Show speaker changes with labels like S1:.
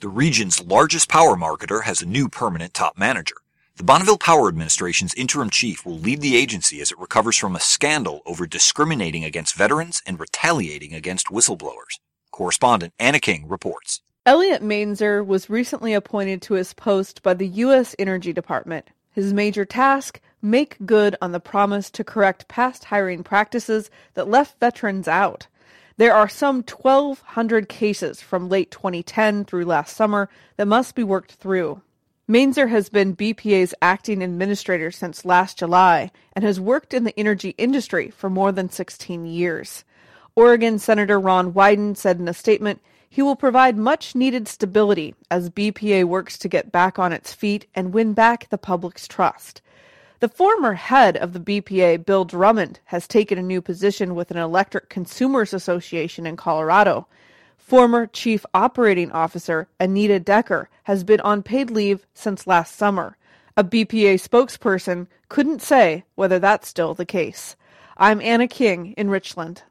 S1: The region's largest power marketer has a new permanent top manager. The Bonneville Power Administration's interim chief will lead the agency as it recovers from a scandal over discriminating against veterans and retaliating against whistleblowers. Correspondent Anna King reports.
S2: Elliot Mainzer was recently appointed to his post by the U.S. Energy Department. His major task, make good on the promise to correct past hiring practices that left veterans out. There are some 1,200 cases from late 2010 through last summer that must be worked through. Mainzer has been BPA's acting administrator since last July and has worked in the energy industry for more than 16 years. Oregon Senator Ron Wyden said in a statement he will provide much-needed stability as BPA works to get back on its feet and win back the public's trust. The former head of the BPA, Bill Drummond, has taken a new position with an electric consumers association in Colorado. Former Chief Operating Officer Anita Decker has been on paid leave since last summer. A BPA spokesperson couldn't say whether that's still the case. I'm Anna King in Richland.